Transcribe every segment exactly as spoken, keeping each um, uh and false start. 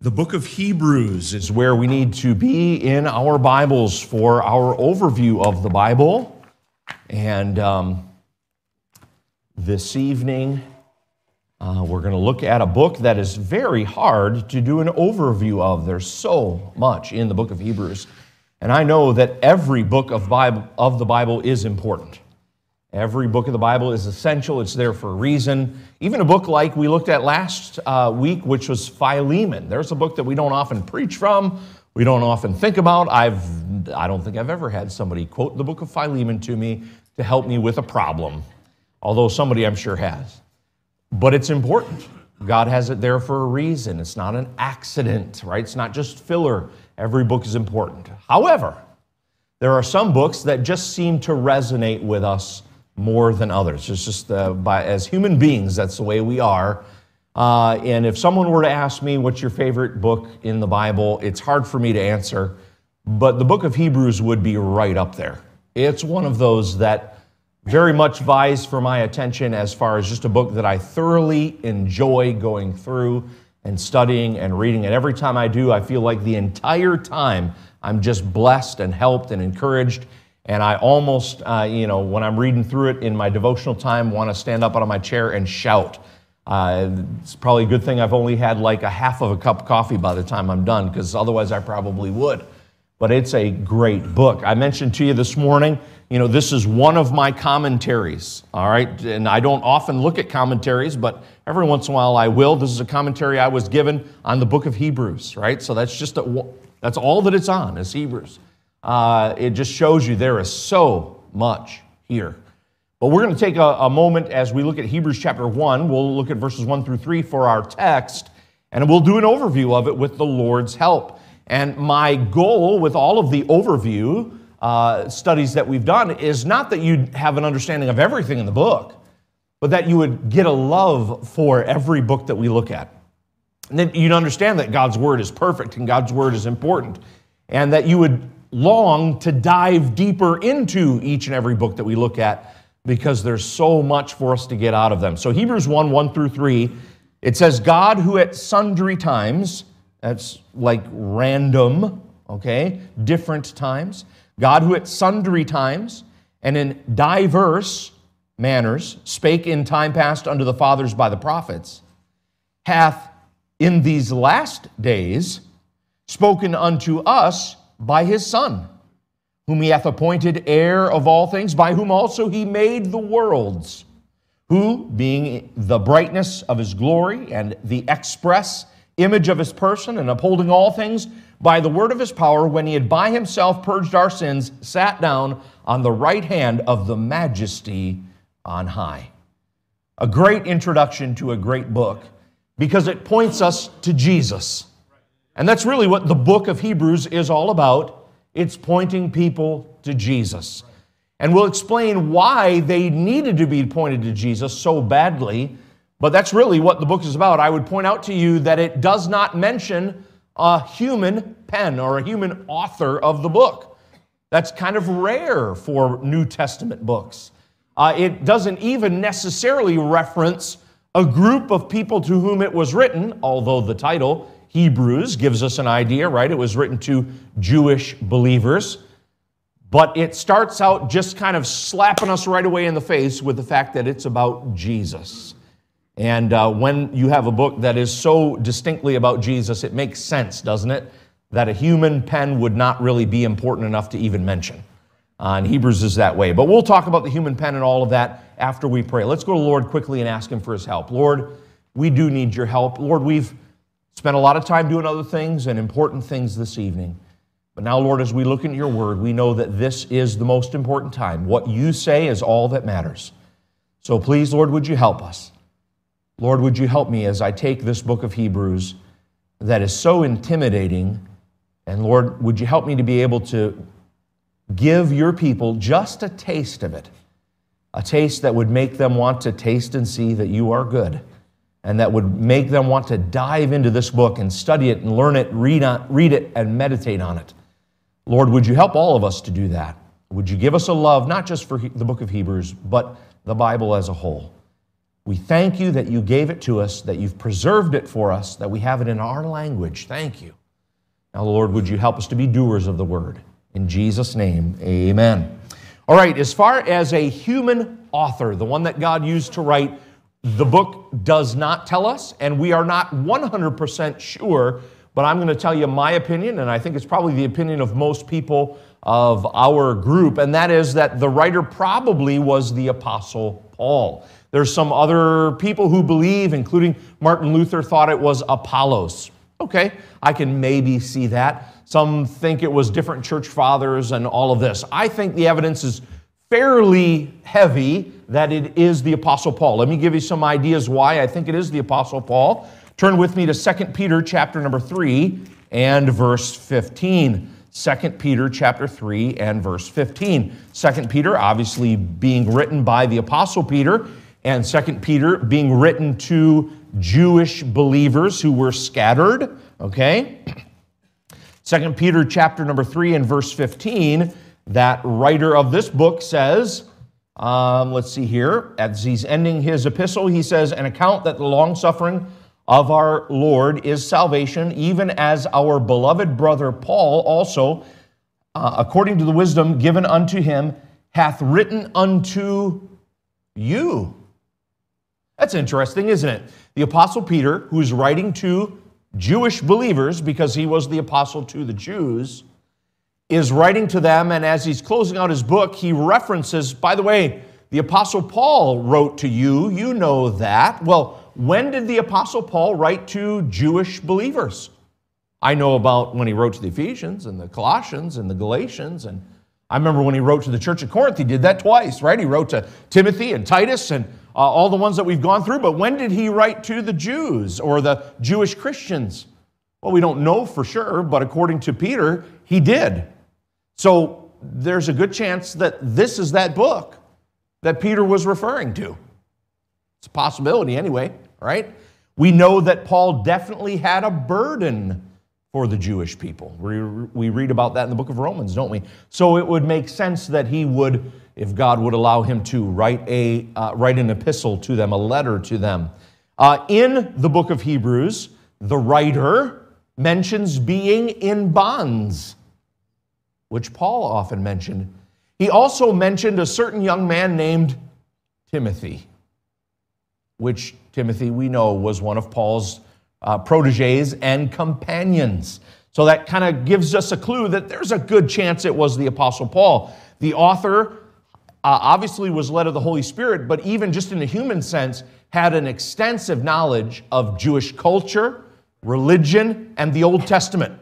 The book of Hebrews is where we need to be in our Bibles for our overview of the Bible. And um, this evening, uh, we're going to look at a book that is very hard to do an overview of. There's so much in the book of Hebrews. And I know that every book of Bible of the Bible is important. Every book of the Bible is essential. It's there for a reason. Even a book like we looked at last uh, week, which was Philemon. There's a book that we don't often preach from, we don't often think about. I've, I don't think I've ever had somebody quote the book of Philemon to me to help me with a problem, although somebody I'm sure has. But it's important. God has it there for a reason. It's not an accident, right? It's not just filler. Every book is important. However, there are some books that just seem to resonate with us more than others. It's just uh, by, as human beings, that's the way we are. Uh, and if someone were to ask me, what's your favorite book in the Bible, it's hard for me to answer, but the book of Hebrews would be right up there. It's one of those that very much vies for my attention as far as just a book that I thoroughly enjoy going through and studying and reading. And every time I do, I feel like the entire time I'm just blessed and helped and encouraged. And I almost, uh, you know, when I'm reading through it in my devotional time, want to stand up out of my chair and shout. Uh, it's probably a good thing I've only had like a half of a cup of coffee by the time I'm done, because otherwise I probably would. But it's a great book. I mentioned to you this morning, you know, this is one of my commentaries, all right? And I don't often look at commentaries, but every once in a while I will. This is a commentary I was given on the book of Hebrews, right? So that's just, a, that's all that it's on, is Hebrews. Uh, it just shows you there is so much here. But we're going to take a, a moment as we look at Hebrews chapter one. We'll look at verses one through three for our text, and we'll do an overview of it with the Lord's help. And my goal with all of the overview uh, studies that we've done is not that you'd have an understanding of everything in the book, but that you would get a love for every book that we look at. And then you'd understand that God's Word is perfect and God's Word is important, and that you would long to dive deeper into each and every book that we look at, because there's so much for us to get out of them. So Hebrews one, one through three, it says, God who at sundry times, that's like random, okay, different times, God who at sundry times and in diverse manners spake in time past unto the fathers by the prophets, hath in these last days spoken unto us by his Son, whom he hath appointed heir of all things, by whom also he made the worlds, who, being the brightness of his glory and the express image of his person, and upholding all things by the word of his power, when he had by himself purged our sins, sat down on the right hand of the majesty on high. A great introduction to a great book, because it points us to Jesus. And that's really what the book of Hebrews is all about. It's pointing people to Jesus. And we'll explain why they needed to be pointed to Jesus so badly, but that's really what the book is about. I would point out to you that it does not mention a human pen or a human author of the book. That's kind of rare for New Testament books. Uh, it doesn't even necessarily reference a group of people to whom it was written, although the title Hebrews gives us an idea, right? It was written to Jewish believers. But it starts out just kind of slapping us right away in the face with the fact that it's about Jesus. And uh, when you have a book that is so distinctly about Jesus, it makes sense, doesn't it, that a human pen would not really be important enough to even mention. Uh, and Hebrews is that way. But we'll talk about the human pen and all of that after we pray. Let's go to the Lord quickly and ask him for his help. Lord, we do need your help. Lord, we've spent a lot of time doing other things and important things this evening. But now, Lord, as we look into your word, we know that this is the most important time. What you say is all that matters. So please, Lord, would you help us? Lord, would you help me as I take this book of Hebrews that is so intimidating? And Lord, would you help me to be able to give your people just a taste of it, a taste that would make them want to taste and see that you are good, and that would make them want to dive into this book and study it and learn it, read, on, read it, and meditate on it. Lord, would you help all of us to do that? Would you give us a love, not just for the book of Hebrews, but the Bible as a whole? We thank you that you gave it to us, that you've preserved it for us, that we have it in our language. Thank you. Now, Lord, would you help us to be doers of the word? In Jesus' name, amen. All right, as far as a human author, the one that God used to write, the book does not tell us, and we are not one hundred percent sure, but I'm going to tell you my opinion, and I think it's probably the opinion of most people of our group, and that is that the writer probably was the Apostle Paul. There's some other people who believe, including Martin Luther, thought it was Apollos. Okay, I can maybe see that. Some think it was different church fathers and all of this. I think the evidence is fairly heavy that it is the Apostle Paul. Let me give you some ideas why I think it is the Apostle Paul. Turn with me to Second Peter chapter number three and verse fifteen. Second Peter chapter three and verse fifteen. Second Peter obviously being written by the Apostle Peter, and Second Peter being written to Jewish believers who were scattered, okay? Second Peter chapter number three and verse fifteen, that writer of this book says, um, let's see here, as he's ending his epistle, he says, an account that the long-suffering of our Lord is salvation, even as our beloved brother Paul also, uh, according to the wisdom given unto him, hath written unto you. That's interesting, isn't it? The Apostle Peter, who's writing to Jewish believers, because he was the apostle to the Jews, is writing to them, and as he's closing out his book, he references, by the way, the Apostle Paul wrote to you, you know that. Well, when did the Apostle Paul write to Jewish believers? I know about when he wrote to the Ephesians and the Colossians and the Galatians, and I remember when he wrote to the church at Corinth, he did that twice, right? He wrote to Timothy and Titus and uh, all the ones that we've gone through, but when did he write to the Jews or the Jewish Christians? Well, we don't know for sure, but according to Peter, he did. So there's a good chance that this is that book that Peter was referring to. It's a possibility anyway, right? We know that Paul definitely had a burden for the Jewish people. We, we read about that in the book of Romans, don't we? So it would make sense that he would, if God would allow him to, write, a, uh, write an epistle to them, a letter to them. Uh, in the book of Hebrews, the writer mentions being in bonds, which Paul often mentioned. He also mentioned a certain young man named Timothy, which Timothy, we know, was one of Paul's uh, proteges and companions. So that kind of gives us a clue that there's a good chance it was the Apostle Paul. The author uh, obviously was led of the Holy Spirit, but even just in a human sense, had an extensive knowledge of Jewish culture, religion, and the Old Testament.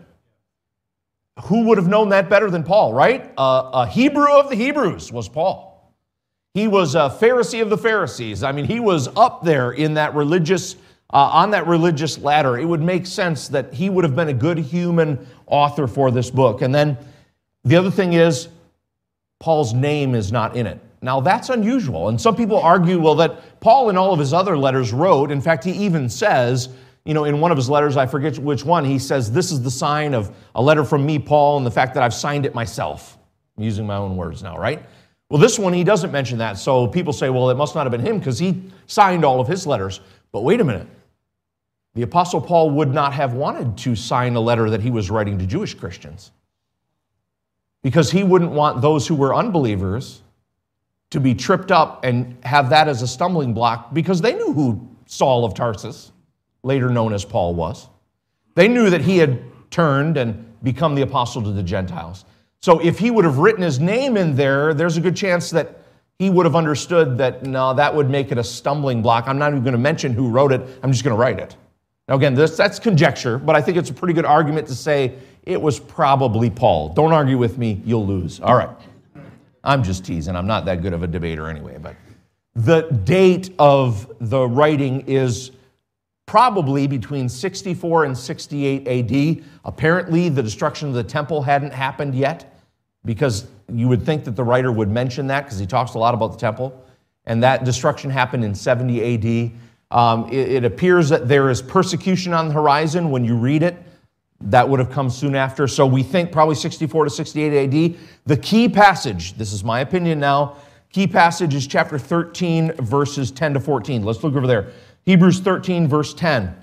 Who would have known that better than Paul, right? Uh, a Hebrew of the Hebrews was Paul. He was a Pharisee of the Pharisees. I mean, he was up there in that religious, uh, on that religious ladder. It would make sense that he would have been a good human author for this book. And then the other thing is, Paul's name is not in it. Now, that's unusual. And some people argue, well, that Paul in all of his other letters wrote, in fact, he even says, you know, in one of his letters, I forget which one, he says, this is the sign of a letter from me, Paul, and the fact that I've signed it myself. I'm using my own words now, right? Well, this one, he doesn't mention that. So people say, well, it must not have been him because he signed all of his letters. But wait a minute. The Apostle Paul would not have wanted to sign a letter that he was writing to Jewish Christians, because he wouldn't want those who were unbelievers to be tripped up and have that as a stumbling block, because they knew who Saul of Tarsus, later known as Paul, was. They knew that he had turned and become the apostle to the Gentiles. So if he would have written his name in there, there's a good chance that he would have understood that, no, that would make it a stumbling block. I'm not even going to mention who wrote it. I'm just going to write it. Now, again, this, that's conjecture, but I think it's a pretty good argument to say it was probably Paul. Don't argue with me. You'll lose. All right. I'm just teasing. I'm not that good of a debater anyway. But the date of the writing is probably between sixty-four and sixty-eight A D. Apparently, the destruction of the temple hadn't happened yet, because you would think that the writer would mention that, because he talks a lot about the temple. And that destruction happened in seventy A D. Um, it, it appears that there is persecution on the horizon when you read it. That would have come soon after. So we think probably sixty-four to sixty-eight A D. The key passage, this is my opinion now, Key passage is chapter thirteen, verses ten to fourteen. Let's look over there. Hebrews thirteen, verse ten.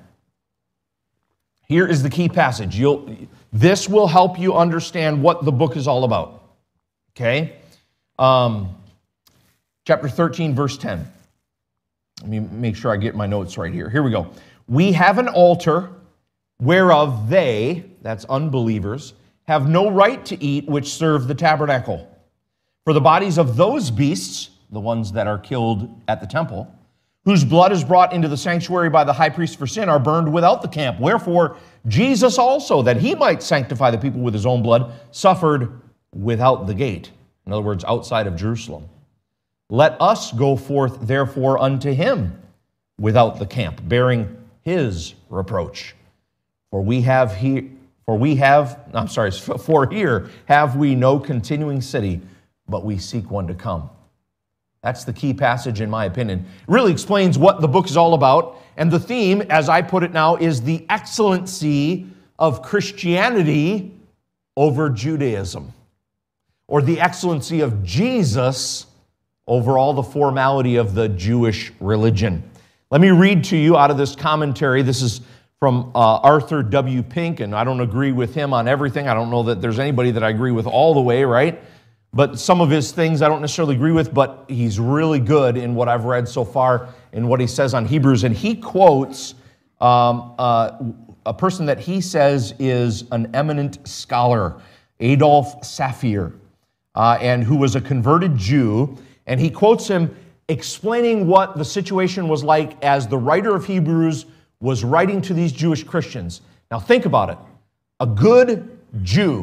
Here is the key passage. You'll, this will help you understand what the book is all about. Okay? Um, chapter thirteen, verse ten. Let me make sure I get my notes right here. Here we go. We have an altar whereof they, that's unbelievers, have no right to eat which serve the tabernacle. For the bodies of those beasts, the ones that are killed at the temple, whose blood is brought into the sanctuary by the high priest for sin, are burned without the camp. Wherefore, Jesus also, that he might sanctify the people with his own blood, suffered without the gate. In other words, outside of Jerusalem. Let us go forth, therefore, unto him without the camp, bearing his reproach. For we have here, for we have, I'm sorry, for here have we no continuing city, but we seek one to come. That's the key passage, in my opinion. It really explains what the book is all about. And the theme, as I put it now, is the excellency of Christianity over Judaism, or the excellency of Jesus over all the formality of the Jewish religion. Let me read to you out of this commentary. This is from uh, Arthur W. Pink, and I don't agree with him on everything. I don't know that there's anybody that I agree with all the way, right? But some of his things I don't necessarily agree with, but he's really good in what I've read so far in what he says on Hebrews. And he quotes um, uh, a person that he says is an eminent scholar, Adolf Saphir, uh, and who was a converted Jew. And he quotes him explaining what the situation was like as the writer of Hebrews was writing to these Jewish Christians. Now think about it. A good Jew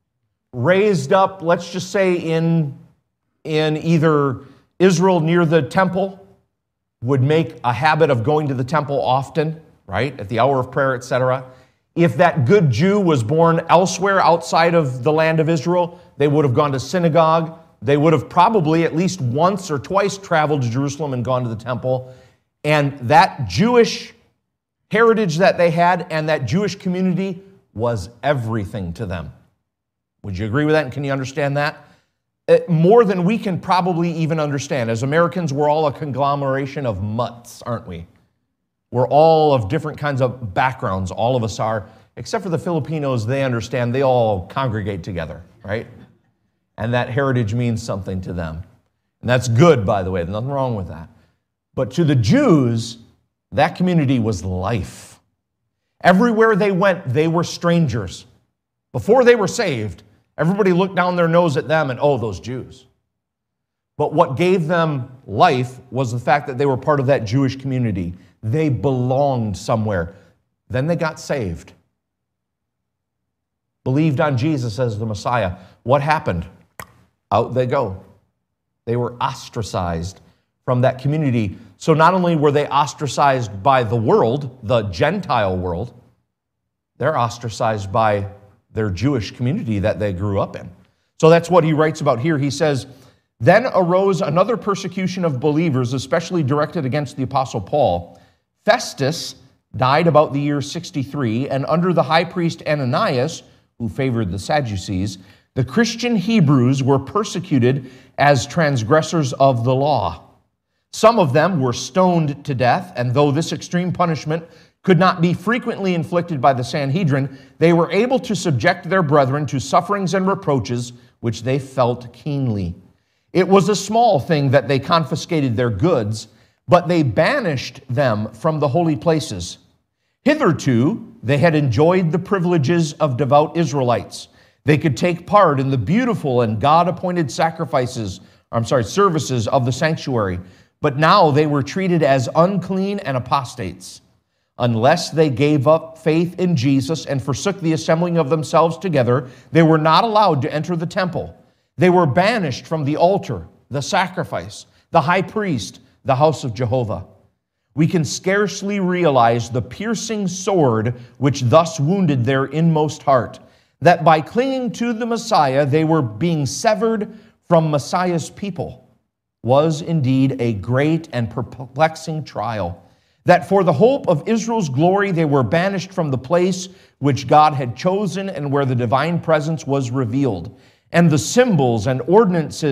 raised up, let's just say in, in either Israel near the temple, would make a habit of going to the temple often, right, at the hour of prayer, et cetera. If that good Jew was born elsewhere outside of the land of Israel, they would have gone to synagogue. They would have probably at least once or twice traveled to Jerusalem and gone to the temple. And that Jewish heritage that they had and that Jewish community was everything to them. Would you agree with that? And can you understand that? It, more than we can probably even understand. As Americans, we're all a conglomeration of mutts, aren't we? We're all of different kinds of backgrounds. All of us are. Except for the Filipinos, they understand. They all congregate together, right? And that heritage means something to them. And that's good, by the way. There's nothing wrong with that. But to the Jews, that community was life. Everywhere they went, they were strangers. Before they were saved, everybody looked down their nose at them and, oh, those Jews. But what gave them life was the fact that they were part of that Jewish community. They belonged somewhere. Then they got saved. Believed on Jesus as the Messiah. What happened? Out they go. They were ostracized from that community. So not only were they ostracized by the world, the Gentile world, they're ostracized by their Jewish community that they grew up in. So that's what he writes about here. He says, then arose another persecution of believers, especially directed against the Apostle Paul. Festus died about the year sixty-three, and under the high priest Ananias, who favored the Sadducees, the Christian Hebrews were persecuted as transgressors of the law. Some of them were stoned to death, and though this extreme punishment could not be frequently inflicted by the Sanhedrin, they were able to subject their brethren to sufferings and reproaches which they felt keenly. It was a small thing that they confiscated their goods, but they banished them from the holy places. Hitherto, they had enjoyed the privileges of devout Israelites. They could take part in the beautiful and God-appointed sacrifices, I'm sorry, services of the sanctuary, but now they were treated as unclean and apostates. Unless they gave up faith in Jesus and forsook the assembling of themselves together, they were not allowed to enter the temple. They were banished from the altar, the sacrifice, the high priest, the house of Jehovah. We can scarcely realize the piercing sword which thus wounded their inmost heart, that by clinging to the Messiah, they were being severed from Messiah's people, was indeed a great and perplexing trial. That for the hope of Israel's glory, they were banished from the place which God had chosen and where the divine presence was revealed. And the symbols and ordinances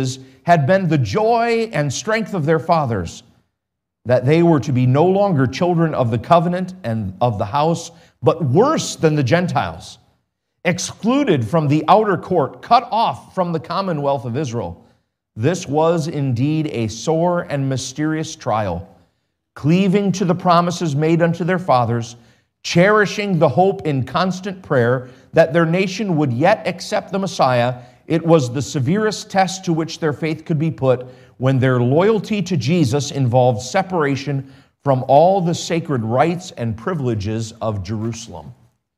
had been the joy and strength of their fathers, that they were to be no longer children of the covenant and of the house, but worse than the Gentiles, excluded from the outer court, cut off from the commonwealth of Israel. This was indeed a sore and mysterious trial, cleaving to the promises made unto their fathers, cherishing the hope in constant prayer that their nation would yet accept the Messiah. It was the severest test to which their faith could be put when their loyalty to Jesus involved separation from all the sacred rights and privileges of Jerusalem.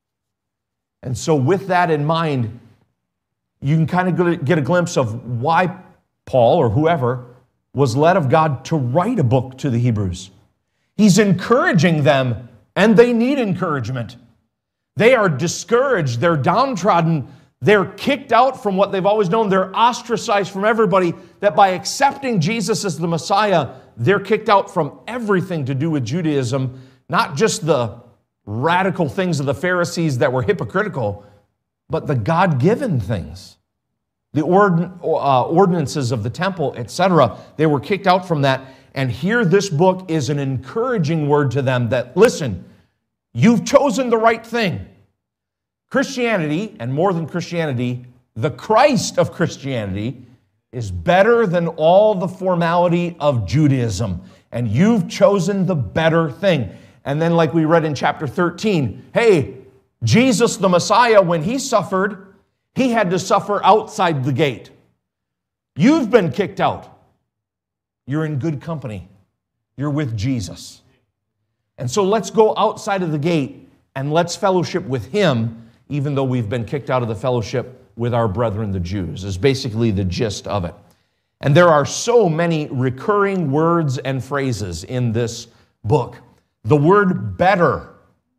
And so with that in mind, you can kind of get a glimpse of why Paul or whoever was led of God to write a book to the Hebrews. He's encouraging them, and they need encouragement. They are discouraged, they're downtrodden, they're kicked out from what they've always known, they're ostracized from everybody, that by accepting Jesus as the Messiah, they're kicked out from everything to do with Judaism, not just the radical things of the Pharisees that were hypocritical, but the God-given things, the ord- uh, ordinances of the temple, et cetera. They were kicked out from that. And here this book is an encouraging word to them that, listen, you've chosen the right thing. Christianity, and more than Christianity, the Christ of Christianity is better than all the formality of Judaism. And you've chosen the better thing. And then like we read in chapter thirteen, hey, Jesus the Messiah, when he suffered, he had to suffer outside the gate. You've been kicked out. You're in good company. You're with Jesus. And so let's go outside of the gate and let's fellowship with him, even though we've been kicked out of the fellowship with our brethren, the Jews, is basically the gist of it. And there are so many recurring words and phrases in this book. The word better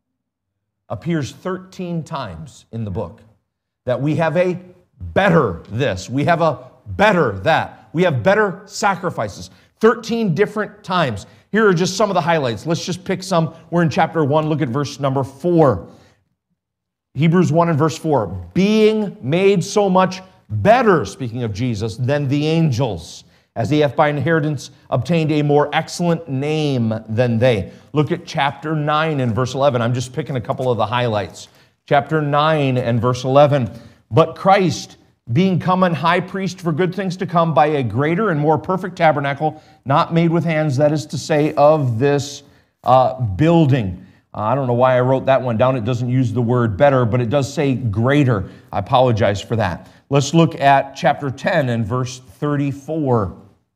appears thirteen times in the book. That we have a better this, we have a better that, we have better sacrifices. thirteen different times. Here are just some of the highlights. Let's just pick some. We're in chapter one. Look at verse number four. Hebrews one and verse four. Being made so much better, speaking of Jesus, than the angels, as he hath by inheritance obtained a more excellent name than they. Look at chapter nine and verse eleven. I'm just picking a couple of the highlights. Chapter nine and verse eleven. But Christ, being come an high priest for good things to come, by a greater and more perfect tabernacle, not made with hands, that is to say, of this uh, building. Uh, I don't know why I wrote that one down. It doesn't use the word better, but it does say greater. I apologize for that. Let's look at chapter ten and verse thirty-four.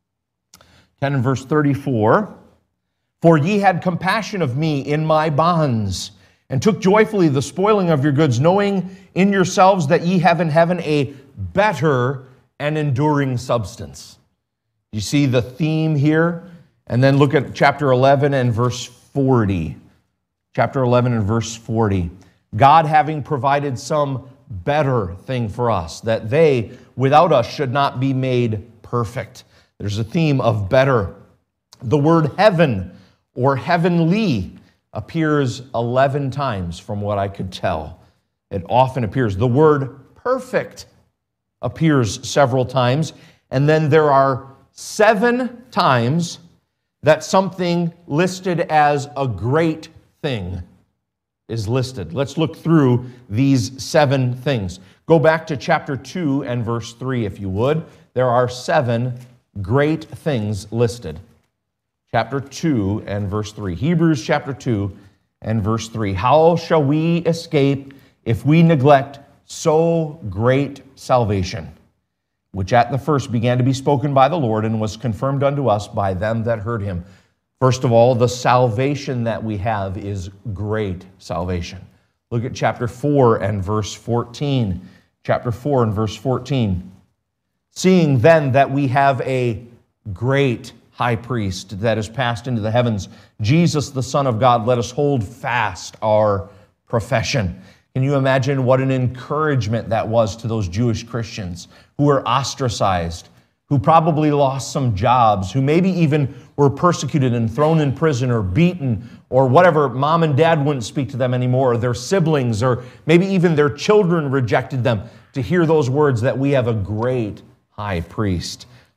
ten and verse thirty-four. For ye had compassion of me in my bonds, and took joyfully the spoiling of your goods, knowing in yourselves that ye have in heaven a better and enduring substance. You see the theme here? And then look at chapter eleven and verse forty. Chapter eleven and verse forty. God having provided some better thing for us, that they without us should not be made perfect. There's a theme of better. The word heaven or heavenly appears eleven times from what I could tell. It often appears. The word perfect appears several times. And then there are seven times that something listed as a great thing is listed. Let's look through these seven things. Go back to chapter two and verse three, if you would. There are seven great things listed. Chapter two and verse three. Hebrews chapter two and verse three. How shall we escape if we neglect so great salvation, which at the first began to be spoken by the Lord and was confirmed unto us by them that heard him? First of all, the salvation that we have is great salvation. Look at chapter four and verse fourteen. Chapter four and verse fourteen. Seeing then that we have a great high priest that is passed into the heavens, Jesus the Son of God, let us hold fast our profession. Can you imagine what an encouragement that was to those Jewish Christians who were ostracized, who probably lost some jobs, who maybe even were persecuted and thrown in prison or beaten or whatever. Mom and dad wouldn't speak to them anymore, or their siblings, or maybe even their children rejected them. To hear those words that we have a great high priest.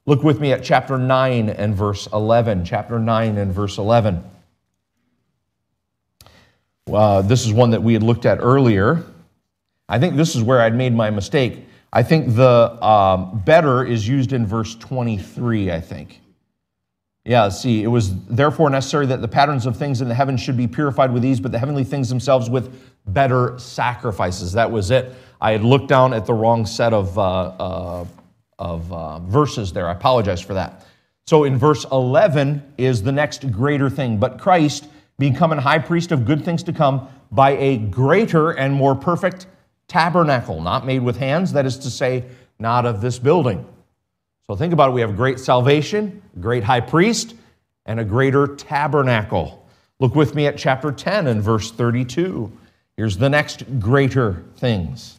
Look with me at chapter nine and verse eleven. Chapter nine and verse eleven. Uh, this is one that we had looked at earlier. I think this is where I'd made my mistake. I think the um, better is used in verse twenty-three, I think. Yeah, see, it was therefore necessary that the patterns of things in the heavens should be purified with these, but the heavenly things themselves with better sacrifices. That was it. I had looked down at the wrong set of, uh, uh, of uh, verses there. I apologize for that. So in verse eleven is the next greater thing. But Christ, becoming high priest of good things to come, by a greater and more perfect tabernacle, not made with hands, that is to say, not of this building. So think about it. We have a great salvation, a great high priest, and a greater tabernacle. Look with me at chapter ten and verse thirty-two. Here's the next greater things.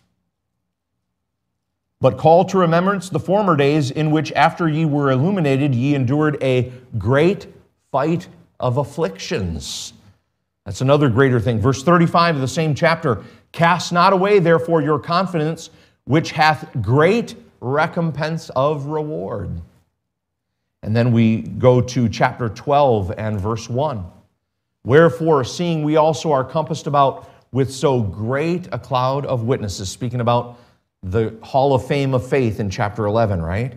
But call to remembrance the former days in which after ye were illuminated, ye endured a great fight of afflictions. That's another greater thing. Verse thirty-five of the same chapter. Cast not away, therefore, your confidence, which hath great recompense of reward. And then we go to chapter twelve and verse one. Wherefore, seeing we also are compassed about with so great a cloud of witnesses, speaking about the hall of fame of faith in chapter eleven, right?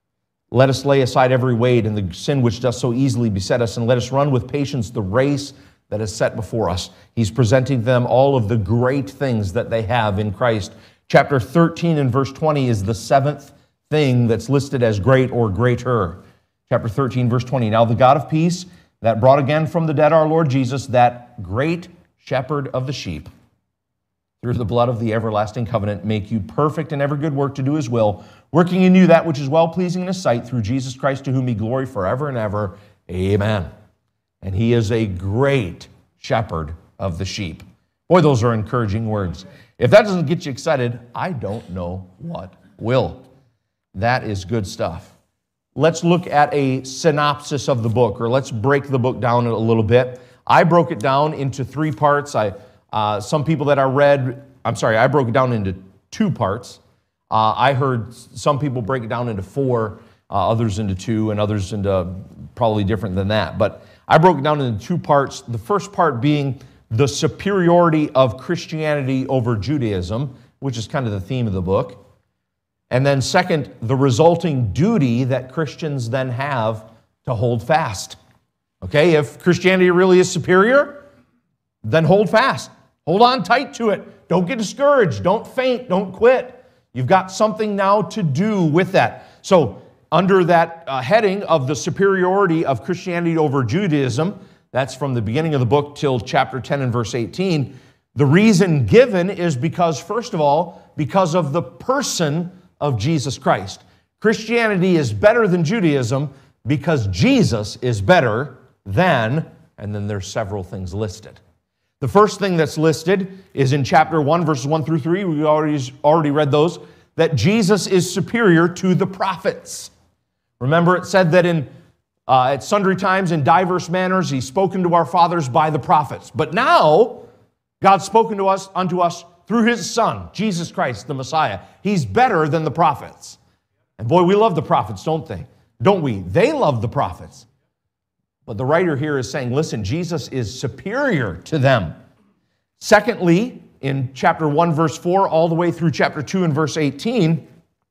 Let us lay aside every weight and the sin which does so easily beset us, and let us run with patience the race that is set before us. He's presenting them all of the great things that they have in Christ. Chapter thirteen and verse twenty is the seventh thing that's listed as great or greater. Chapter thirteen, verse twenty. Now the God of peace that brought again from the dead our Lord Jesus, that great shepherd of the sheep, through the blood of the everlasting covenant, make you perfect in every good work to do his will, working in you that which is well-pleasing in his sight, through Jesus Christ, to whom be glory forever and ever. Amen. And he is a great shepherd of the sheep. Boy, those are encouraging words. If that doesn't get you excited, I don't know what will. That is good stuff. Let's look at a synopsis of the book, or let's break the book down a little bit. I broke it down into three parts. I, uh, some people that I read, I'm sorry, I broke it down into two parts. Uh, I heard some people break it down into four, uh, others into two, and others into probably different than that. But I broke it down into two parts. The first part being the superiority of Christianity over Judaism, which is kind of the theme of the book. And then second, the resulting duty that Christians then have to hold fast. Okay, if Christianity really is superior, then hold fast. Hold on tight to it. Don't get discouraged. Don't faint. Don't quit. You've got something now to do with that. So under that uh, heading of the superiority of Christianity over Judaism, that's from the beginning of the book till chapter ten and verse eighteen, the reason given is because, first of all, because of the person of Jesus Christ. Christianity is better than Judaism because Jesus is better than, and then there's several things listed. The first thing that's listed is in chapter one, verses one through three. We already, already read those, that Jesus is superior to the prophets. Remember, it said that in uh, at sundry times in diverse manners he's spoken to our fathers by the prophets. But now, God's spoken to us unto us through his Son, Jesus Christ, the Messiah. He's better than the prophets. And boy, we love the prophets, don't they? Don't we? They love the prophets. But the writer here is saying, listen, Jesus is superior to them. Secondly, in chapter one, verse four, all the way through chapter two and verse eighteen,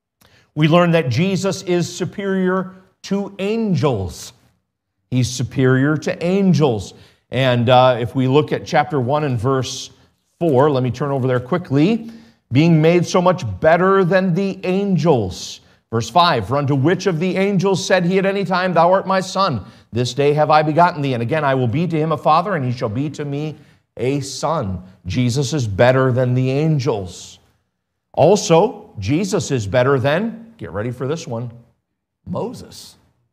we learn that Jesus is superior to angels. He's superior to angels. And uh, if we look at chapter one and verse four, let me turn over there quickly. Being made so much better than the angels. Verse five, for unto which of the angels said he at any time, thou art my son, this day have I begotten thee, and again I will be to him a father, and he shall be to me a son. Jesus is better than the angels. Also, Jesus is better than, get ready for this one, Moses.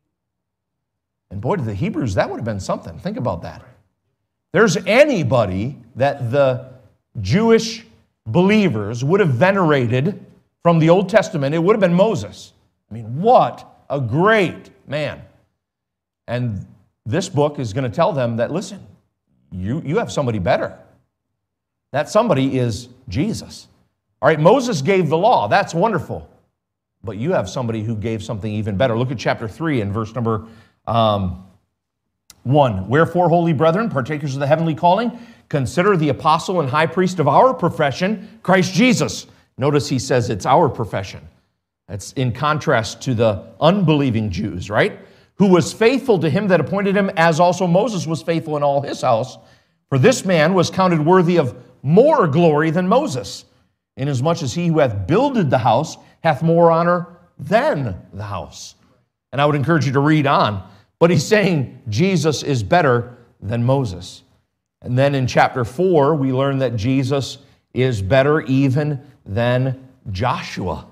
And boy, to the Hebrews, that would have been something. Think about that. There's anybody that the Jewish believers would have venerated from the Old Testament, it would have been Moses. I mean, what a great man. And this book is going to tell them that, listen, you, you have somebody better. That somebody is Jesus. All right, Moses gave the law. That's wonderful. but you have somebody who gave something even better. Look at chapter three and verse number um, one. Wherefore, holy brethren, partakers of the heavenly calling, consider the apostle and high priest of our profession, Christ Jesus. Notice he says it's our profession. That's in contrast to the unbelieving Jews, right? Who was faithful to him that appointed him, as also Moses was faithful in all his house. For this man was counted worthy of more glory than Moses, inasmuch as he who hath builded the house hath more honor than the house. And I would encourage you to read on. But he's saying Jesus is better than Moses. And then in chapter four, we learn that Jesus is better even than Joshua.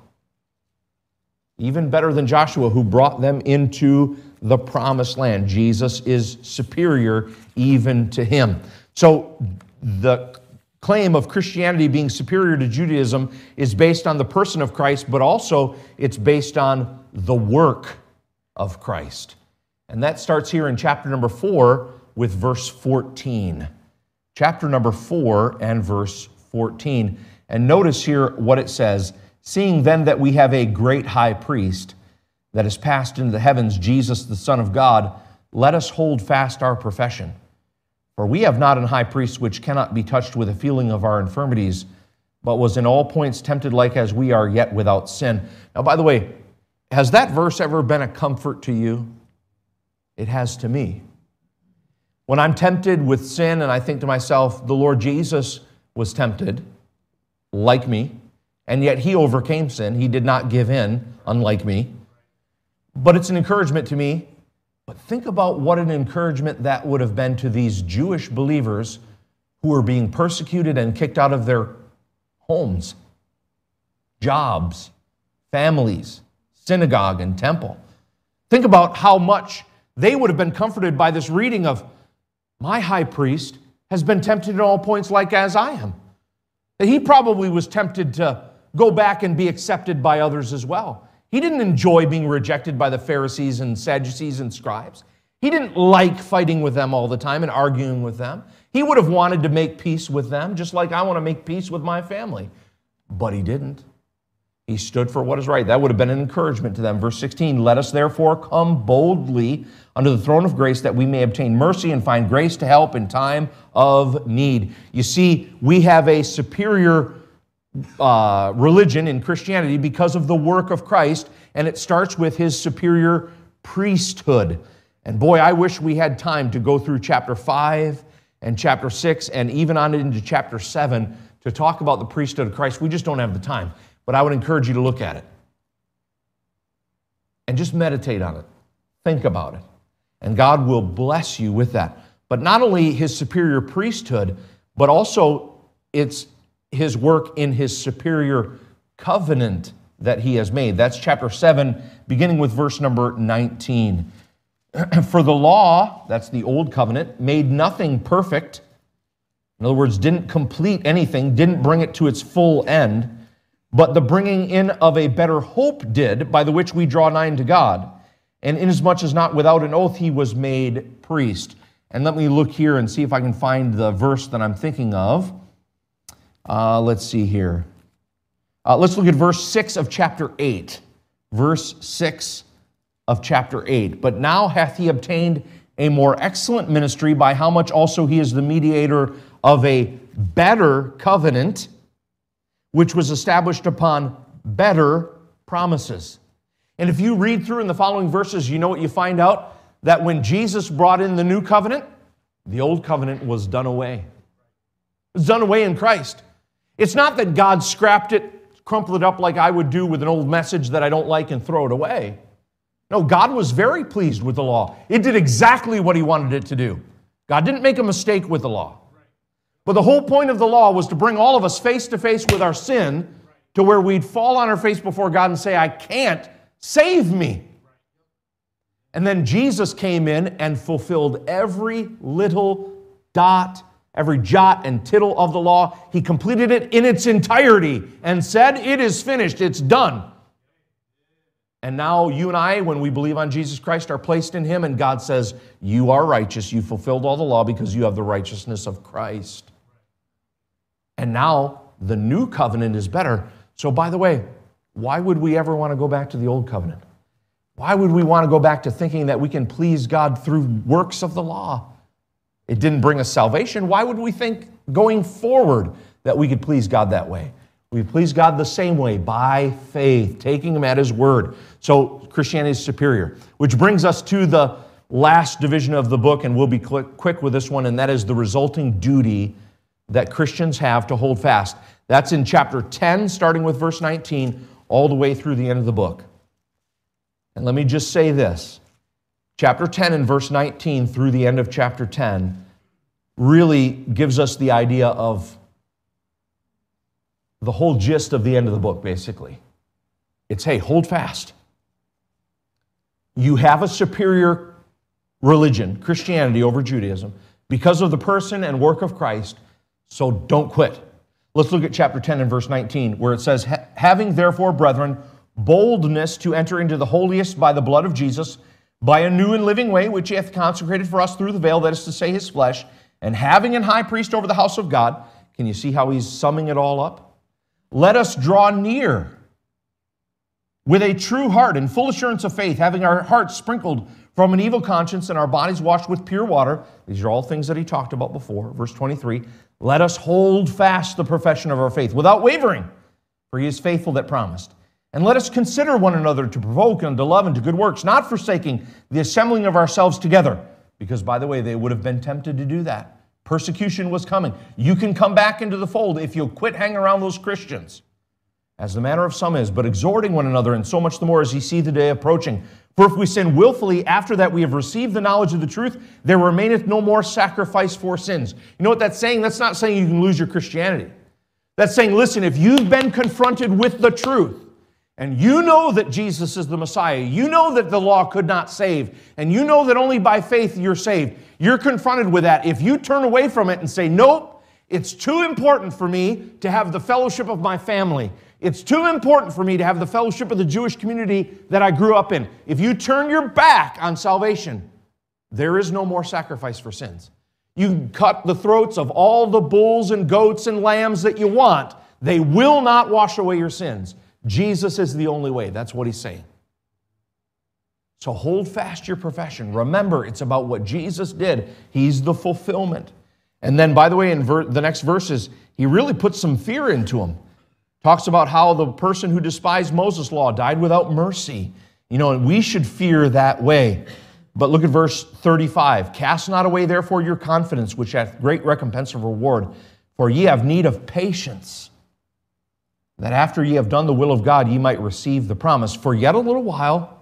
Even better than Joshua, who brought them into the promised land. Jesus is superior even to him. So the claim of Christianity being superior to Judaism is based on the person of Christ, but also it's based on the work of Christ. And that starts here in chapter number four with verse fourteen. Chapter number four and verse fourteen. And notice here what it says. Seeing then that we have a great high priest that has passed into the heavens, Jesus the Son of God, let us hold fast our profession. For we have not an high priest which cannot be touched with a feeling of our infirmities, but was in all points tempted like as we are, yet without sin. Now, by the way, has that verse ever been a comfort to you? It has to me. When I'm tempted with sin and I think to myself, the Lord Jesus was tempted like me, and yet he overcame sin. He did not give in, unlike me. But it's an encouragement to me. But think about what an encouragement that would have been to these Jewish believers who were being persecuted and kicked out of their homes, jobs, families, synagogue, and temple. Think about how much they would have been comforted by this reading of, my high priest has been tempted at all points like as I am. He probably was tempted to go back and be accepted by others as well. He didn't enjoy being rejected by the Pharisees and Sadducees and scribes. He didn't like fighting with them all the time and arguing with them. He would have wanted to make peace with them, just like I want to make peace with my family. But he didn't. He stood for what is right. That would have been an encouragement to them. Verse sixteen, let us therefore come boldly unto the throne of grace that we may obtain mercy and find grace to help in time of need. You see, we have a superior Uh, religion in Christianity because of the work of Christ, and it starts with his superior priesthood. And boy, I wish we had time to go through chapter five and chapter six and even on into chapter seven to talk about the priesthood of Christ. We just don't have the time, but I would encourage you to look at it and just meditate on it. Think about it, and God will bless you with that. But not only his superior priesthood, but also it's his work in his superior covenant that he has made. That's chapter seven, beginning with verse number nineteen. For the law, that's the old covenant, made nothing perfect. In other words, didn't complete anything, didn't bring it to its full end, but the bringing in of a better hope did, by the which we draw nigh to God. And inasmuch as not without an oath he was made priest. And let me look here and see if I can find the verse that I'm thinking of. Uh, let's see here. Uh, let's look at verse six of chapter eight. Verse six of chapter eight. But now hath he obtained a more excellent ministry, by how much also he is the mediator of a better covenant, which was established upon better promises. And if you read through in the following verses, you know what you find out? That when Jesus brought in the new covenant, the old covenant was done away. It was done away in Christ. It's not that God scrapped it, crumpled it up like I would do with an old message that I don't like and throw it away. No, God was very pleased with the law. It did exactly what he wanted it to do. God didn't make a mistake with the law. But the whole point of the law was to bring all of us face to face with our sin, to where we'd fall on our face before God and say, I can't, save me. And then Jesus came in and fulfilled every little dot, every jot and tittle of the law. He completed it in its entirety and said, it is finished, it's done. And now you and I, when we believe on Jesus Christ, are placed in him, and God says, you are righteous, you fulfilled all the law because you have the righteousness of Christ. And now the new covenant is better. So by the way, why would we ever want to go back to the old covenant? Why would we want to go back to thinking that we can please God through works of the law? It didn't bring us salvation. Why would we think going forward that we could please God that way? We please God the same way, by faith, taking Him at His word. So Christianity is superior. Which brings us to the last division of the book, and we'll be quick with this one, and that is the resulting duty that Christians have to hold fast. That's in chapter ten, starting with verse nineteen, all the way through the end of the book. And let me just say this. Chapter ten and verse nineteen through the end of chapter ten really gives us the idea of the whole gist of the end of the book, basically. It's, hey, hold fast. You have a superior religion, Christianity, over Judaism because of the person and work of Christ, so don't quit. Let's look at chapter ten and verse nineteen, where it says, having therefore, brethren, boldness to enter into the holiest by the blood of Jesus, by a new and living way, which He hath consecrated for us through the veil, that is to say, His flesh, and having an high priest over the house of God. Can you see how he's summing it all up? Let us draw near with a true heart and full assurance of faith, having our hearts sprinkled from an evil conscience and our bodies washed with pure water. These are all things that he talked about before. Verse twenty-three, let us hold fast the profession of our faith without wavering, for He is faithful that promised. And let us consider one another to provoke unto love and to good works, not forsaking the assembling of ourselves together. Because, by the way, they would have been tempted to do that. Persecution was coming. You can come back into the fold if you'll quit hanging around those Christians, as the manner of some is, but exhorting one another, and so much the more as ye see the day approaching. For if we sin willfully after that we have received the knowledge of the truth, there remaineth no more sacrifice for sins. You know what that's saying? That's not saying you can lose your Christianity. That's saying, listen, if you've been confronted with the truth, and you know that Jesus is the Messiah, you know that the law could not save, and you know that only by faith you're saved, you're confronted with that. If you turn away from it and say, nope, it's too important for me to have the fellowship of my family, it's too important for me to have the fellowship of the Jewish community that I grew up in. If you turn your back on salvation, there is no more sacrifice for sins. You can cut the throats of all the bulls and goats and lambs that you want. They will not wash away your sins. Jesus is the only way. That's what he's saying. So hold fast your profession. Remember, it's about what Jesus did. He's the fulfillment. And then, by the way, in ver- the next verses, he really puts some fear into them. Talks about how the person who despised Moses' law died without mercy. You know, and we should fear that way. But look at verse thirty-five. Cast not away, therefore, your confidence, which hath great recompense of reward. For ye have need of patience, that after ye have done the will of God, ye might receive the promise. For yet a little while,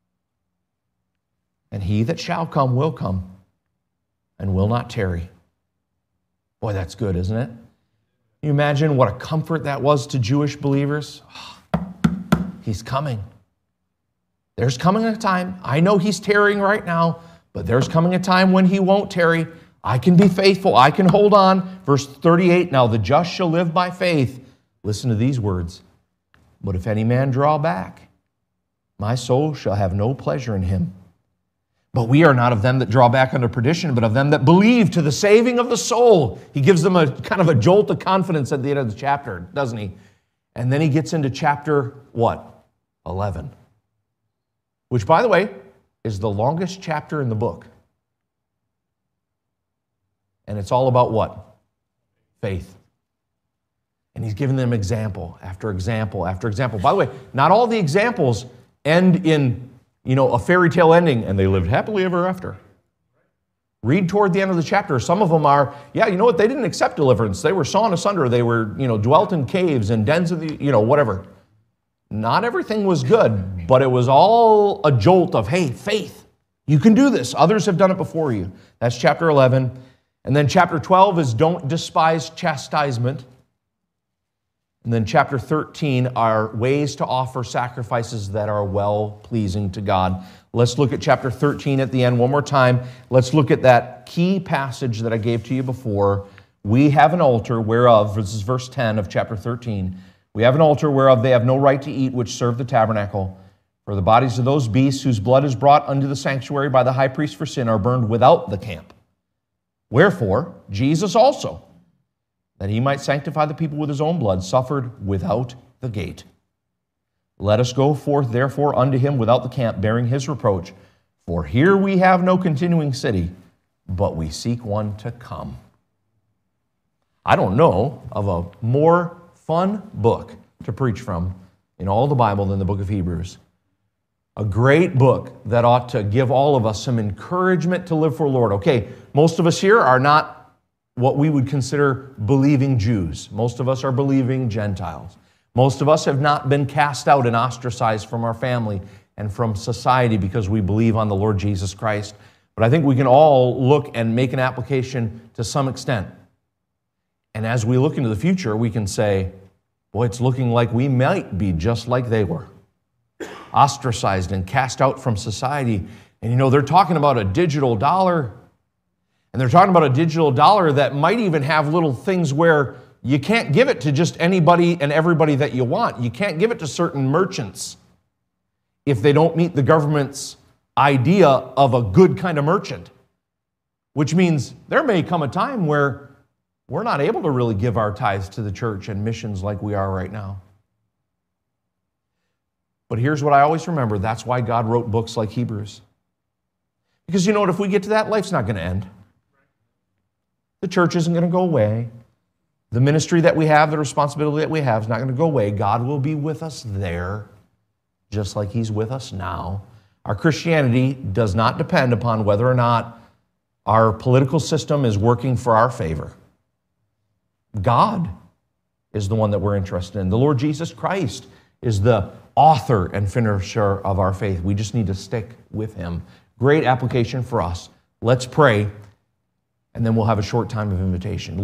and he that shall come will come, and will not tarry. Boy, that's good, isn't it? Can you imagine what a comfort that was to Jewish believers? Oh, he's coming. There's coming a time, I know he's tarrying right now, but there's coming a time when he won't tarry. I can be faithful. I can hold on. Verse thirty-eight, now the just shall live by faith. Listen to these words. But if any man draw back, my soul shall have no pleasure in him. But we are not of them that draw back unto perdition, but of them that believe to the saving of the soul. He gives them a kind of a jolt of confidence at the end of the chapter, doesn't he? And then he gets into chapter, what? eleven. Which, by the way, is the longest chapter in the book. And it's all about what? Faith. And he's giving them example after example after example. By the way, not all the examples end in, you know, a fairy tale ending, and they lived happily ever after. Read toward the end of the chapter. Some of them are, yeah, you know what? They didn't accept deliverance. They were sawn asunder. They were, you know, dwelt in caves and dens of the, you know, whatever. Not everything was good, but it was all a jolt of, hey, faith. You can do this. Others have done it before you. That's chapter eleven. And then chapter twelve is don't despise chastisement. And then chapter thirteen are ways to offer sacrifices that are well-pleasing to God. Let's look at chapter thirteen at the end one more time. Let's look at that key passage that I gave to you before. We have an altar whereof, this is verse ten of chapter thirteen, we have an altar whereof they have no right to eat, which serve the tabernacle. For the bodies of those beasts whose blood is brought unto the sanctuary by the high priest for sin are burned without the camp. Wherefore, Jesus also, that he might sanctify the people with his own blood, suffered without the gate. Let us go forth therefore unto him without the camp, bearing his reproach. For here we have no continuing city, but we seek one to come. I don't know of a more fun book to preach from in all the Bible than the book of Hebrews. A great book that ought to give all of us some encouragement to live for the Lord. Okay, most of us here are not what we would consider believing Jews. Most of us are believing Gentiles. Most of us have not been cast out and ostracized from our family and from society because we believe on the Lord Jesus Christ. But I think we can all look and make an application to some extent. And as we look into the future, we can say, boy, it's looking like we might be just like they were. Ostracized and cast out from society. And you know, they're talking about a digital dollar. And they're talking about a digital dollar that might even have little things where you can't give it to just anybody and everybody that you want. You can't give it to certain merchants if they don't meet the government's idea of a good kind of merchant. Which means there may come a time where we're not able to really give our tithes to the church and missions like we are right now. But here's what I always remember. That's why God wrote books like Hebrews. Because you know what? If we get to that, life's not going to end. The church isn't going to go away. The ministry that we have, the responsibility that we have is not going to go away. God will be with us there, just like He's with us now. Our Christianity does not depend upon whether or not our political system is working for our favor. God is the one that we're interested in. The Lord Jesus Christ is the author and finisher of our faith. We just need to stick with Him. Great application for us. Let's pray, and then we'll have a short time of invitation.